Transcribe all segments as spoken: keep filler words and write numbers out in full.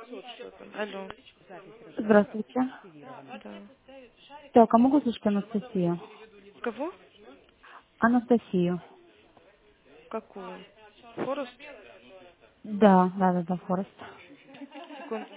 Вот что там. Алло. Здравствуйте. Да. Так, а могу слышать Анастасию? Кого? Анастасию. Какую? Форест? Да, да, да, да, Форест. Секунду.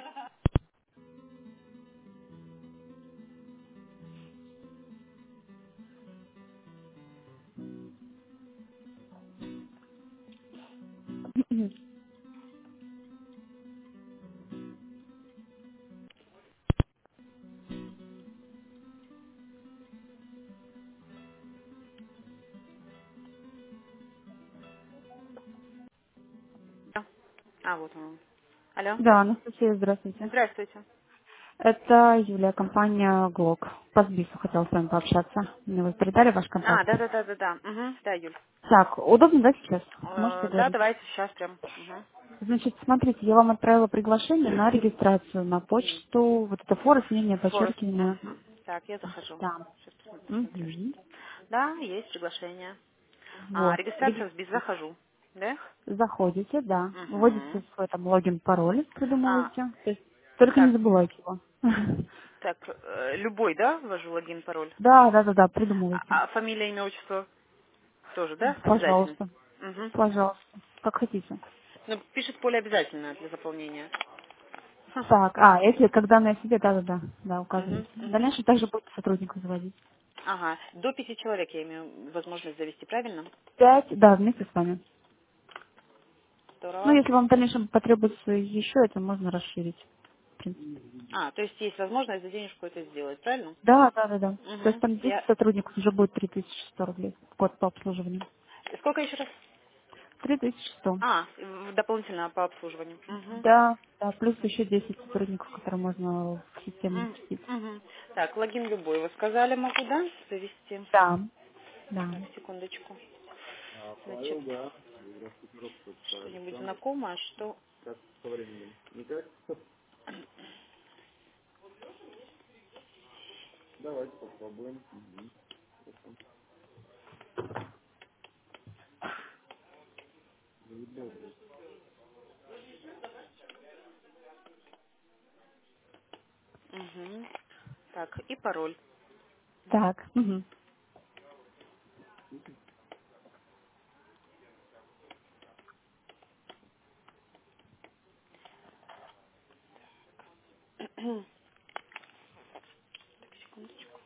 А, вот он. Алло. Да, Анастасия, здравствуйте. Здравствуйте. Это Юлия, компания Глок. По Сбису хотела с вами пообщаться. Мне вы передали ваш А, контакт. да, да, да, да, да. Угу. Да, Юль. Так, удобно, да, сейчас? Можете Э, да, говорить? давайте сейчас прям. Угу. Значит, смотрите, я вам отправила приглашение на регистрацию на почту. Вот это Форест, мнение, Форест. подчеркивание. Угу. Так, я захожу. Да. Сейчас посмотрю, Мгм. что. Да, есть приглашение. А, Вот. регистрация в БИС. Регистрируйтесь. Захожу. Да? Заходите, да. Вводите Угу. свой там логин, пароль, А, придумываете. То есть только не так, забывайте его. так, э, любой, да, ввожу логин, пароль? Да, да, да, да, А, придумывайте. а фамилия, имя, отчество тоже, да? Обязательно. Пожалуйста. Угу. Пожалуйста. Как хотите. Ну, пишет поле обязательно для заполнения. Хм. Так, а, если когда на себе, да, да, да, да, Мгм, указывайте. В мгм. дальнейшем также будет сотрудников заводить. Ага. До пяти человек я имею возможность завести, правильно? Пять, да, вместе с вами. Ну, Здорово. если вам в дальнейшем потребуется еще, это можно расширить. В принципе. А, то есть есть возможность за денежку это сделать, правильно? Да, да, да, да. То есть Угу. там десять Я... сотрудников уже будет три тысячи сто рублей в год по обслуживанию. Сколько еще раз? Три тысячи сто. А, в- дополнительно по обслуживанию. Угу. Да, да, плюс еще десять сотрудников, которые можно в систему запустить. Угу. Так, логин любой. Вы сказали, могу, да, завести? Да, да. Так, секундочку. Значит, что-нибудь знакомое, что... Угу. Так, и пароль. Так. Мгм. Секундочку.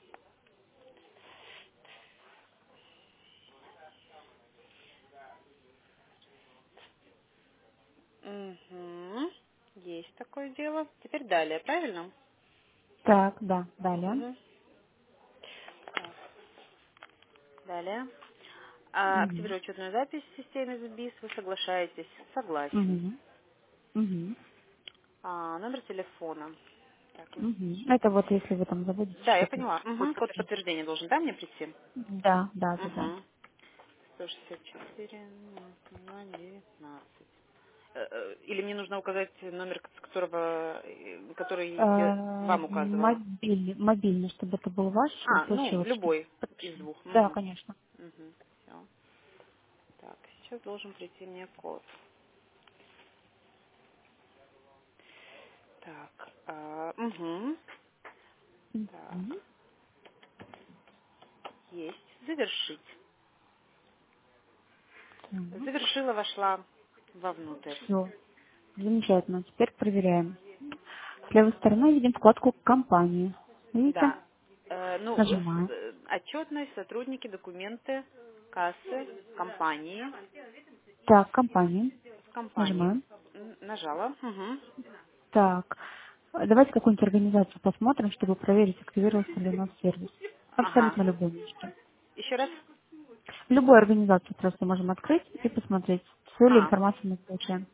Угу. Есть такое дело. Теперь далее, правильно? Так, да, далее. Угу. Так, далее. А, Мгм. активирую учетную запись в системе ЗБИС. Вы соглашаетесь? Согласен. Мгм. Мгм. А, номер телефона. Так, Мгм. Это вот если вы там заводите да, я что-то, поняла. будет Угу. Код подтверждение. подтверждения должен, да, мне прийти? Да, да, да, да. Угу. сто шестьдесят четыре, ноль девятнадцать. Э, э, Или мне нужно указать номер, с которого, э, который я Э, вам указывала? Мобильный, мобильный, чтобы это был ваш, А, ну, получилось, чтобы любой из подтверждение. двух. Да, Угу. конечно. Угу. Все. Так, сейчас должен прийти мне код. Так, а, угу. Мгм. Так, есть. Завершить. Завершила, вошла вовнутрь. Все, замечательно. Теперь проверяем. С левой стороны видим вкладку «Компании». Видите? Да. Э, ну, с- Нажимаем. э, отчетность, сотрудники, документы, кассы, компании, Так, «Компании». с компании. Нажимаем. М, Нажала. Угу. Так, э, давайте какую-нибудь организацию посмотрим, чтобы проверить, активировался ли у нас сервис. Ага. Абсолютно любой можете. Еще раз. Любую организацию просто можем открыть и посмотреть, всю ли А. информацию мы получаем.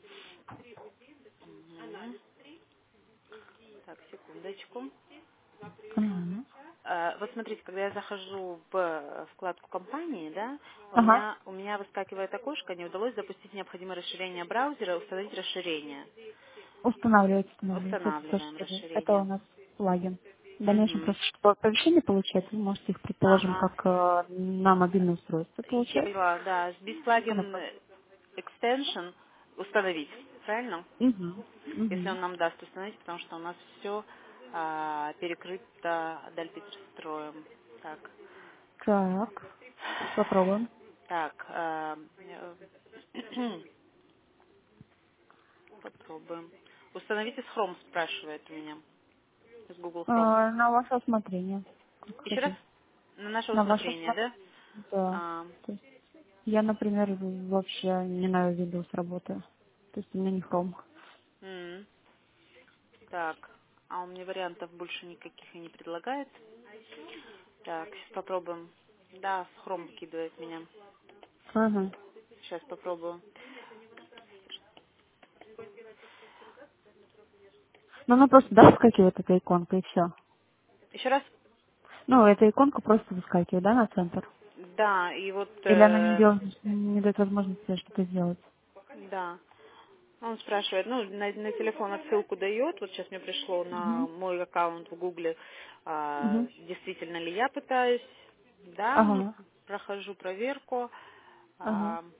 Мгм. Так, секундочку. Ага. Э, Вот смотрите, когда я захожу в вкладку компании, да, у Ага. меня у меня выскакивает окошко, не удалось запустить необходимое расширение браузера, установить расширение. Устанавливать, устанавливать. Это тоже Устанавливаем сервис. Это у расширение. нас плагин. В дальнейшем Угу. просто, чтобы оповещение получать, вы можете их, предположим, Ага. как э, на мобильное устройство Я получать. поняла, да. Без Она плагин просто- extension установить. правильно? Угу. Если Угу. он нам даст установить, потому что у нас все перекрыто Дальпетерстроем. Так, Так, попробуем. так, а, э, попробуем. Установите с Chrome, спрашивает у меня, с Google Chrome. А, на ваше усмотрение, как Еще раз, хотите. на наше На ваше усмотрение, усмотрение. да? Да. А, То есть я, например, вообще не на Windows работаю. То есть у меня не Chrome. м, так, а он мне вариантов больше никаких и не предлагает. Так, сейчас попробуем. Да, с Chrome выкидывает меня. Ага. Сейчас попробую. Ну, она просто, да, выскакивает эта иконка, и все. Еще раз? Ну, эта иконка просто выскакивает, да, на центр? Да, и вот, Или она не, э, делает, не дает возможности что-то сделать? да. Он спрашивает, ну, на, на телефон отсылку дает. Вот сейчас мне пришло на Угу. мой аккаунт в Гугле, а, Угу. действительно ли я пытаюсь. Да, ну, Ага. прохожу проверку. Ага. А,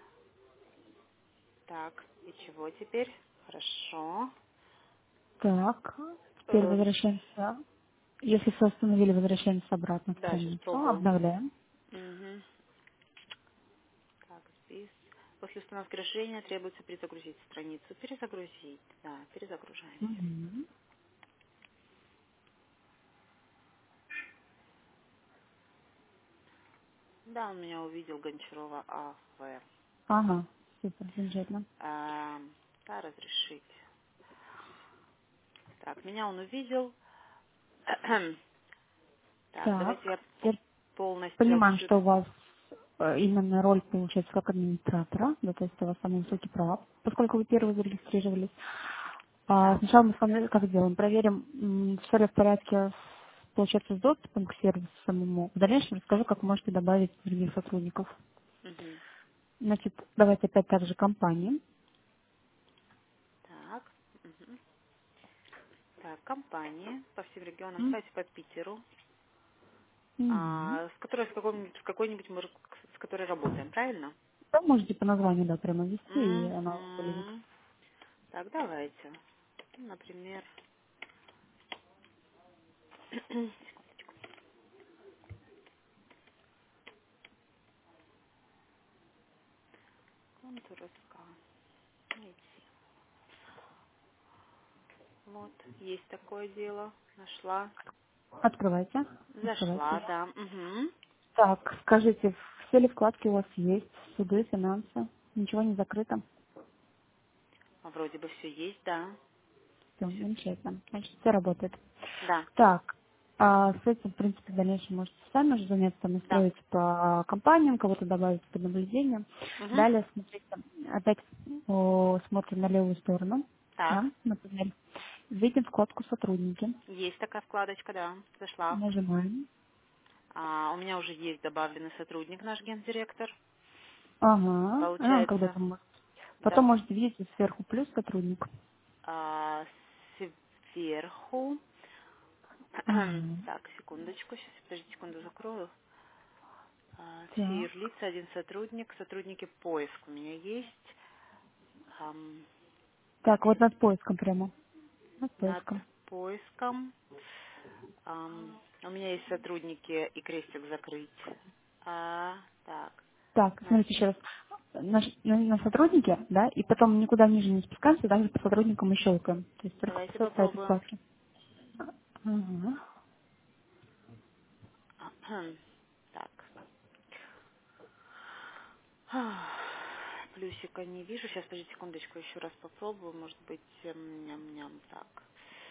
так, и чего теперь? Хорошо. Так, теперь Эм, возвращаемся. Если все установили, возвращаемся обратно в да, сейчас страницу. пробую. Обновляем. Мгм. Так, здесь. После установки расширения требуется перезагрузить страницу. Перезагрузить. Да, перезагружаемся. Угу. Да, он меня увидел, Гончарова А В. Ага, супер, замечательно. А, да, разрешить. Так, меня он увидел. Так, давайте Так, я по- теперь полностью понимаем, отсюда. что у вас э, именно роль получается как администратора, да, то есть у вас самые высокие права, поскольку вы первые зарегистрировались. А Да. сначала мы с вами как сделаем? Проверим, все ли в порядке, с- получается, с доступом к сервису самому. В дальнейшем расскажу, как вы можете добавить других сотрудников. Мгм. Значит, давайте опять также компании. Так. Мгм. Так, компания по всем регионам. М, Давайте по Питеру. мгм. А, с которой, с какой-нибудь, с какой-нибудь мы, р- с которой работаем, правильно? Да, можете по названию, да, прямо ввести, и она у вас вылезет. Мгм. Так, давайте. Например, контур.СК. Найти. Вот, есть такое дело. Нашла. Открывайте. Зашла, Открывайте. да. Угу. Так, скажите, все ли вкладки у вас есть? Суды, финансы? Ничего не закрыто? Вроде бы все есть, да. Все, Всё. замечательно. Значит, все работает. Да, Так, а с этим, в принципе, в дальнейшем можете сами уже заняться, да. настроить по компаниям, кого-то добавить под наблюдение. Угу. Далее, смотрите, опять о, смотрим на левую сторону, да, Так, например, видим вкладку «Сотрудники». есть такая вкладочка, да. Зашла. Нажимаем. А, у меня уже есть добавленный сотрудник, наш гендиректор. Ага, а, Получается, когда-то может. Потом да. можете видеть сверху плюс сотрудник. А, сверху. Ага. Так, секундочку, сейчас, подожди, секунду закрою. А, все Так. юрлица, один сотрудник, сотрудники поиск у меня есть. Ам, Так, вот над поиском прямо. Над над поиском. поиском ам, у меня есть сотрудники и крестик закрыть. А, так, Так, на- смотрите еще раз. На, ш- на- на сотруднике, да, и потом никуда ниже не спускаемся, даже по сотрудникам мы щелкаем. То есть только давайте касается этой попробуем. вкладки. Ага. Так. Плюсика не вижу. Сейчас, подождите секундочку, еще раз попробую. Может быть, эм, ням-ням. Так.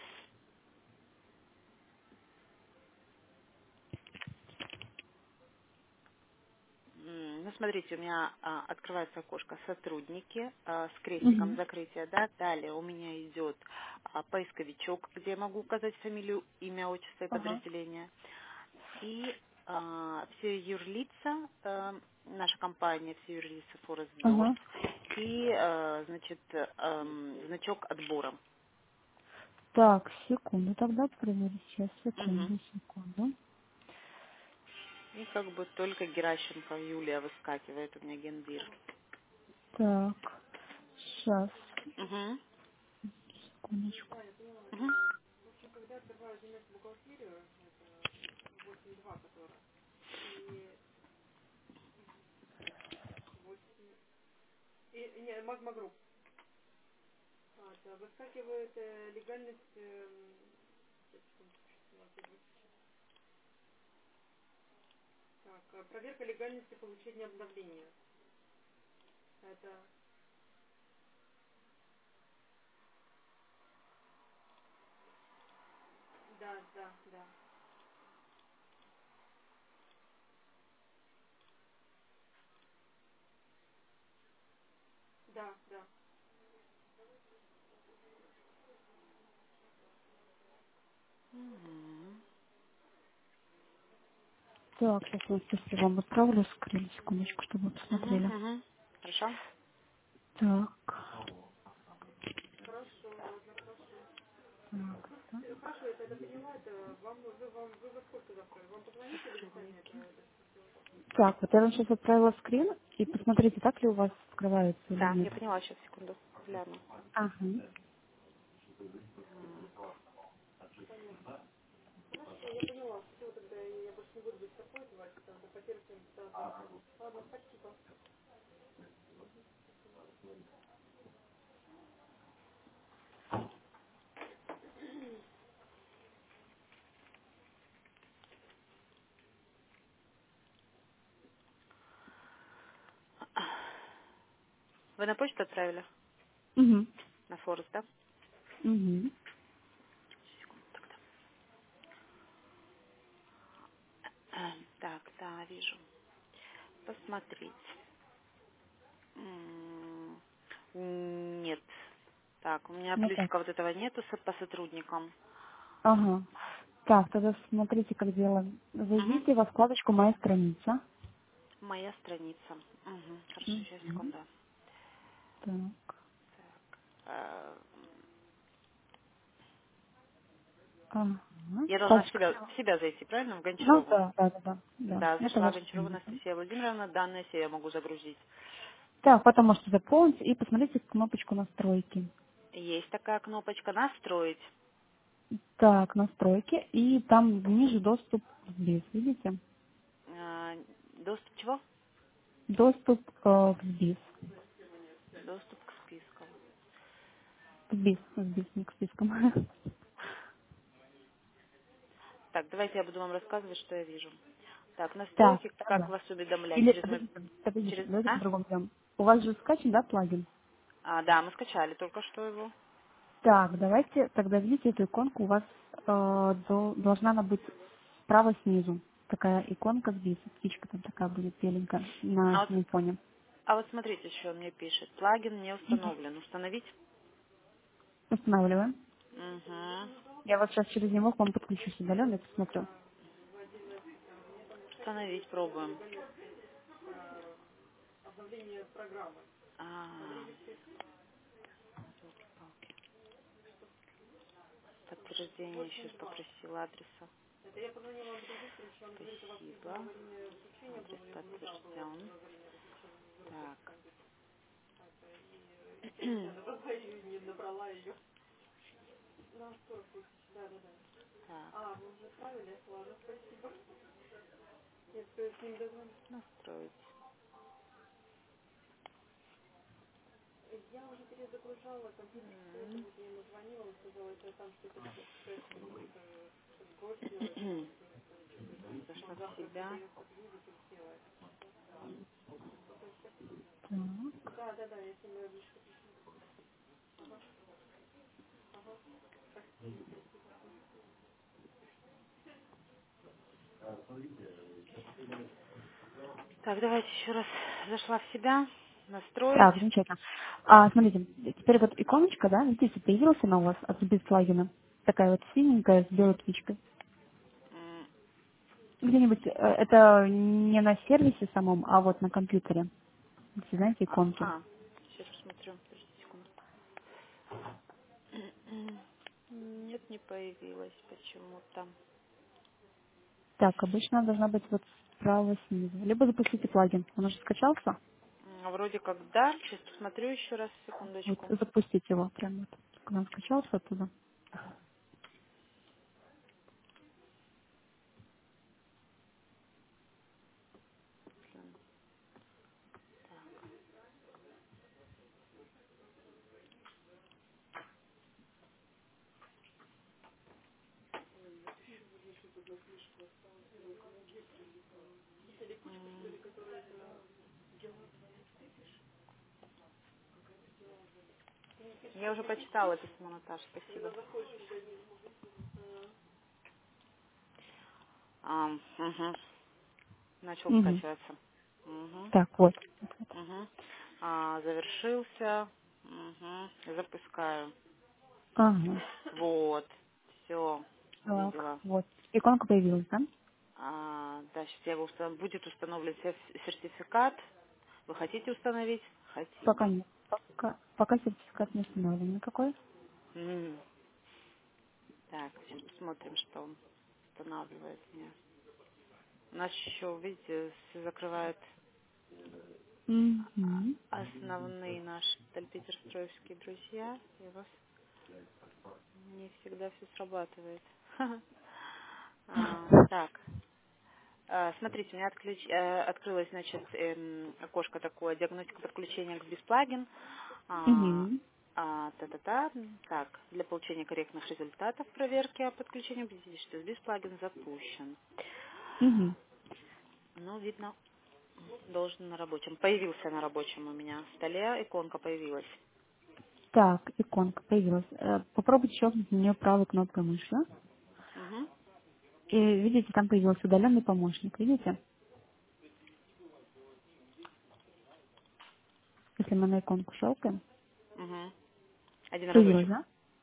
М, Ну, смотрите, у меня а, открывается окошко «Сотрудники» а, с крестиком Угу. закрытия, да. Далее у меня идет а, поисковичок, где я могу указать фамилию, имя, отчество и Ага. подразделение. И а, все юрлица, э, наша компания, все юрлица Forest Doors Ага. и, э, значит, эм, значок отбора. Так, секунду тогда проверю. Сейчас, Мгм. секунду, секунду. И как бы только Геращенко Юлия выскакивает у меня гендир. Так, сейчас. Угу. Секундочку. Угу. Угу. Так, сейчас я сейчас вам отправлю скрин, секундочку, чтобы вы Угу. посмотрели. Угу. Хорошо. Так. Так, так. Сотрудники. Так, вот я вам сейчас отправила скрин, и посмотрите, так ли у вас скрывается или Да, нет. я поняла, сейчас, секунду, гляну. Ага. Так. Вы на почту отправили? Угу. На Форест, да? Угу. А, так, да, вижу. Посмотреть. М, Нет. Так, у меня Ну так. плюсика вот этого нету со- по сотрудникам. Ага. Так, тогда смотрите, как делаем. Угу. Зайдите во вкладочку «Моя страница». Моя страница. Угу. Хорошо, сейчас, Угу. секунду. Так. Э, Ага. Я должна в Вкладочка себя, слева. в себя зайти, правильно? В Ну Гончарову. да, да, да, да. Да. Да, Это зашла в ваша Гончарова страница. Анастасия Владимировна. Данные все я могу загрузить. Так, потом можете заполнить и посмотрите кнопочку «Настройки». Есть такая кнопочка «Настроить». Так, «Настройки». И там ниже доступ в СБИС. Видите? Э, Доступ чего? Доступ э, в СБИС. Доступ к спискам. В СБИС, в СБИС, не к спискам. Так, давайте я буду вам рассказывать, что я вижу. Так, Так, настройки, как да. вас уведомлять? Или, Через мой... подождите, подождите, Через... давайте А? по-другому сделаем. У вас же скачан, да, плагин? А, да, мы скачали только что его. Так, давайте тогда видите эту иконку, у вас э, до- должна она быть справа снизу. Такая иконка здесь, птичка там такая будет беленькая на А вот, синем фоне. а вот смотрите, что он мне пишет. Плагин не установлен. Установить? Устанавливаем. Угу. Я вот сейчас через него к вам подключусь удаленно и посмотрю. Установить пробуем. А, ёлки-палки. Подтверждение сейчас попросила адреса. Спасибо. Адрес подтвержден. Так. Так. Настроить. М. Зашла в себя. Так, Так, давайте еще раз. Зашла в себя. Настроить. так, замечательно. А, смотрите, теперь вот иконочка, да, видите, появилась она у вас от без плагина. Такая вот синенькая с белой птичкой. М, Где-нибудь, э, это не на сервисе самом, а вот на компьютере. Если знаете иконки. Ага. Сейчас посмотрю. Подождите секунду. Нет, не появилась почему-то. Так, обычно она должна быть вот справа снизу. Либо запустите плагин. Он уже скачался? А вроде как да. Сейчас посмотрю еще раз, Вот секундочку. запустить его прямо вот. К нам скачался оттуда. М, Я уже почитала письмо Наташи, спасибо. А, мгм. Начал Угу. скачиваться. Мгм. Так, вот. Мгм. А, завершился. Мгм. Запускаю. Ага. Вот. Все. Так, Увидела. вот. Иконка появилась, да? А, да, сейчас я его установ- будет установлен сер- сертификат. Вы хотите установить? Пока Хотим. нет. Пока, пока сертификат не установлен никакой. М. Так, сейчас посмотрим, что он устанавливает мне. У нас еще, видите, с- закрывает Угу. основные наши тальпитерстроевские друзья, и у вас не всегда все срабатывает. А, Так, а, смотрите, у меня отключ- э, открылось, значит, эм, окошко такое, диагностика подключения к бесплагин. А, Угу. а, Та-та-та. Так, для получения корректных результатов проверки о подключении убедитесь, что бесплагин запущен. Угу. Ну, видно, должен на рабочем. Появился на рабочем у меня столе, иконка появилась. Так, иконка появилась. Э, Попробуйте щелкнуть на нее правой кнопкой мыши. Угу, И видите, там появился удаленный помощник. Видите? Если мы на иконку щелкаем. угу. Один Появилась, разочек. да?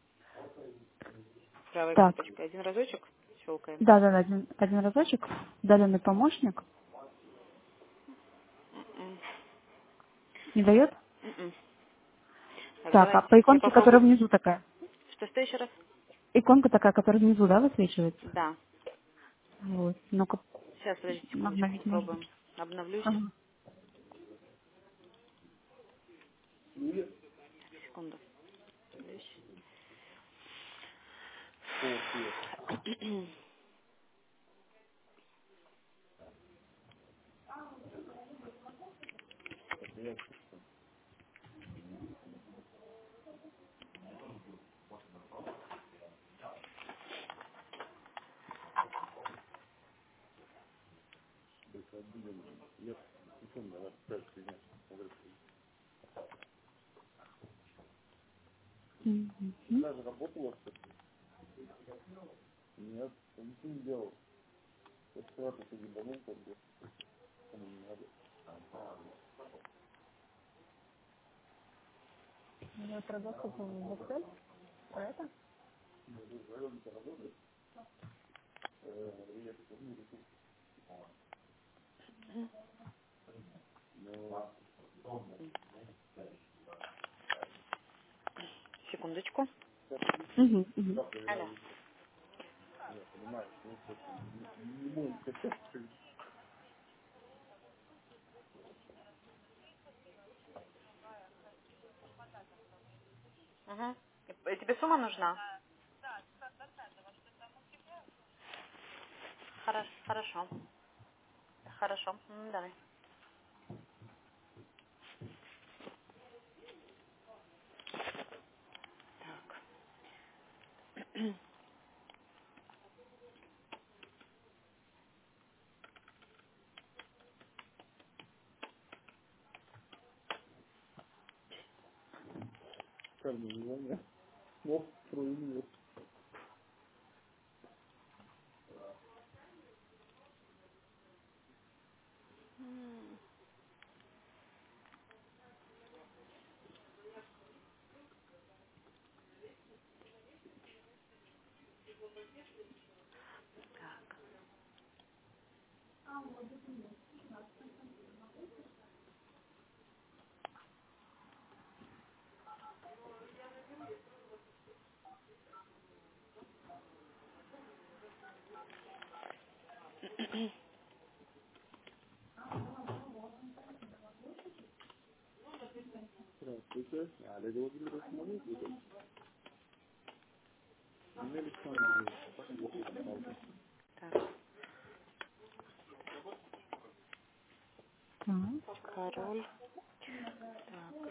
Правой Так. кнопочкой. Один разочек. Щелкаем. Да, да, да, один, один разочек. Удаленный помощник. М-м. Не дает? М-м. Так, Так, а давайте. по Я иконке, которая попробую. внизу такая. Что, что еще раз? Иконка такая, которая внизу, да, высвечивается? Да. Вот. Ну-ка, Сейчас, подождите секундочку, обновить, может быть. попробуем. Обновлюсь. Ага. Секунду. Обновлюсь. Мгм. Ну, про доступ в Excel, про это? Секундочку. Угу, угу. Алло. Угу. Тебе сумма нужна? Хорошо. Хорошо. Хорошо. М, давай. М, Так. Так, Так, король. Так.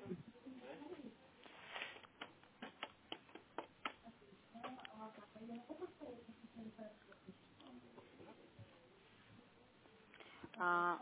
А,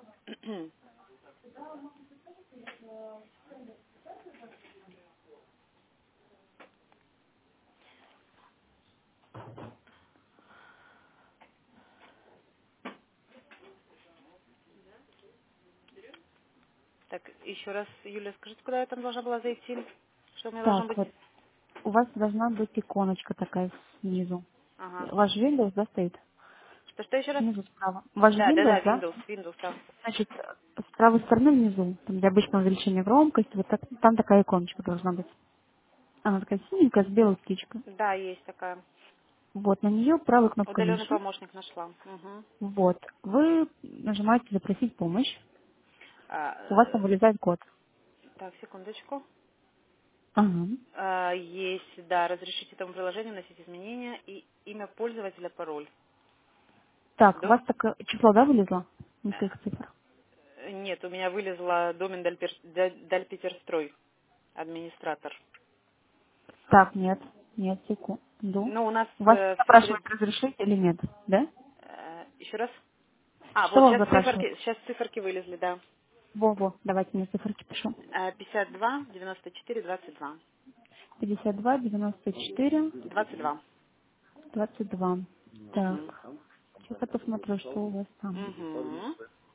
так, еще раз, Юля, скажите, куда я там должна была зайти? Что у меня должно так, быть? вот у вас должна быть иконочка такая снизу. Ага. Ваш Windows, да, стоит? Что, что еще раз? Снизу справа. Ваш Да, да, да, Windows, да? Windows, Windows, да. Значит, с правой стороны внизу, там, где обычно увеличение громкости, вот так, там такая иконочка должна быть. Она такая синенькая, с белой птичкой. Да, есть такая. Вот, на нее правой кнопкой Удаленный мыши. помощник нашла. Угу. Вот. Вы нажимаете «Запросить помощь». А, У вас там э, вылезает код. так, секундочку. Ага. А, есть, да, разрешите этому приложению вносить изменения и имя пользователя, пароль. Так, у вас До... такое число, да, вылезло? Несколько э, цифр. Нет, у меня вылезла домен Дальпер- Даль- Дальпетерстрой, администратор. Так, нет, нет, секунду. Ну, у нас У вас э, в запрашивают среде... разрешить или нет, да? э, еще раз? А, Что вот вам сейчас запрашивают? циферки, сейчас циферки вылезли, да. Во-во, давайте мне циферки пишу. Э, пятьдесят два, девяносто четыре, двадцать два. пятьдесят два, девяносто четыре, двадцать два. двадцать два. Так, Угу. сейчас я посмотрю, что у вас там. Угу.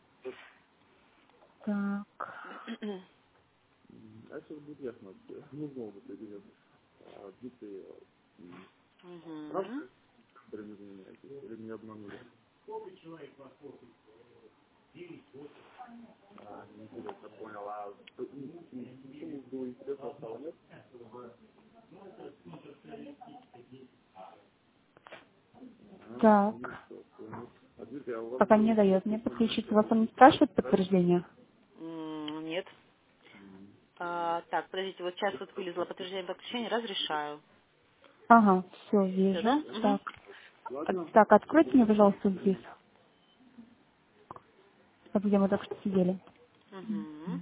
Так, Угу. так. Пока не дает мне подключиться. Вас он не спрашивает подтверждение? М, Нет. А, так, подождите, вот сейчас вот вылезло подтверждение подключения, разрешаю. Ага, все, Все, да? вижу. Угу. Так, от- так, откройте мне, пожалуйста, здесь, вот где мы только что сидели. Угу.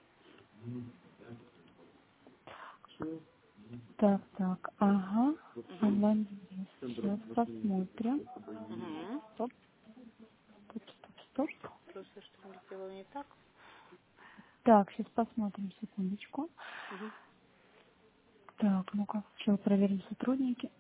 Так, так, ага, Угу. онлайн здесь. Сейчас посмотрим. Угу. Стоп, стоп, стоп, стоп. Просто что-нибудь сделала не так. Так, сейчас посмотрим, секундочку. Угу. Так, ну-ка, сейчас проверим сотрудники.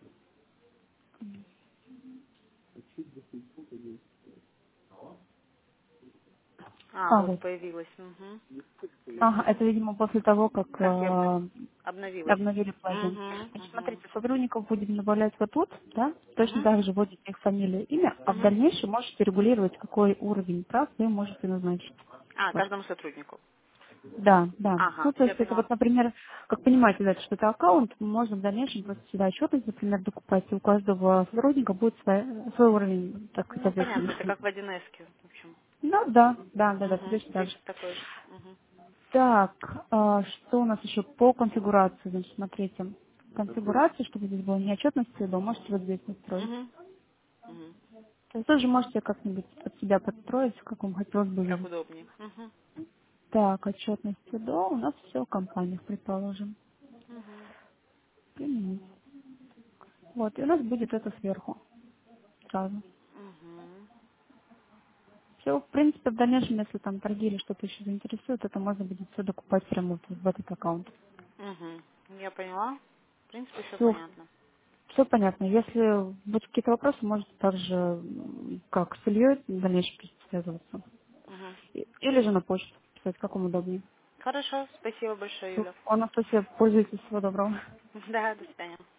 А, А, вот вот. появилась. Угу. Ага, это, видимо, после того, как Как я обна- э, обновилась. обновили плагин. Угу. Значит, Угу. смотрите, сотрудников будем добавлять вот тут, да, точно Угу. так же вводите их фамилию, имя, а в Угу. дальнейшем можете регулировать, какой уровень прав вы можете назначить. А, Вот. каждому сотруднику. Да, да. Ага, Ну, то все есть это поняла. вот, например, как понимаете, да, что это аккаунт, можно в дальнейшем просто сюда отчетность, например, докупать, и у каждого сотрудника будет свой, свой уровень, так сказать, Ну, понятно, это ответственности. как в один эс, в общем. Ну, да, да, да, да, Угу. точно так Здесь же. такой же. Угу. Так, а, что у нас еще по конфигурации? Значит, смотрите, конфигурация, чтобы здесь было не отчетность СИДО, можете вот здесь настроить. Угу. Угу. То есть тоже можете как-нибудь под себя подстроить, как вам хотелось бы Как видеть. удобнее. Угу. Так, отчетность СИДО у нас все в компаниях, предположим. Угу. Применить. Вот, и у нас будет это сверху сразу. Угу. Все, в принципе, в дальнейшем, если там торги или что-то еще заинтересует, это можно будет все докупать прямо вот в этот аккаунт. Угу. Я поняла. В принципе, все Все, понятно. все понятно. Если будут какие-то вопросы, можете также, м, как с Ильей, в дальнейшем связываться. Угу. И- Или же на почту писать, как вам удобнее. Хорошо, спасибо большое, Всё. Юля. Анастасия, пользуйтесь, всего доброго. Да, до свидания.